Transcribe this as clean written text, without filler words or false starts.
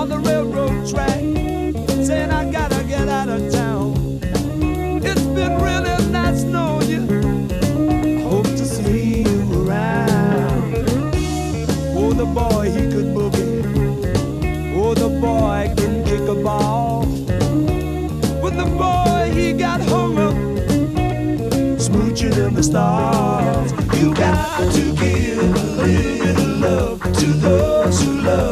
on the railroad track, saying I gotta get out of town. It's been really nice knowing you. Hope to see you around. Oh, the boy, he could boogie. Oh, the boy can kick a ball. But the boy, he got hung up smooching in the stars. You got to give a little love to those who love.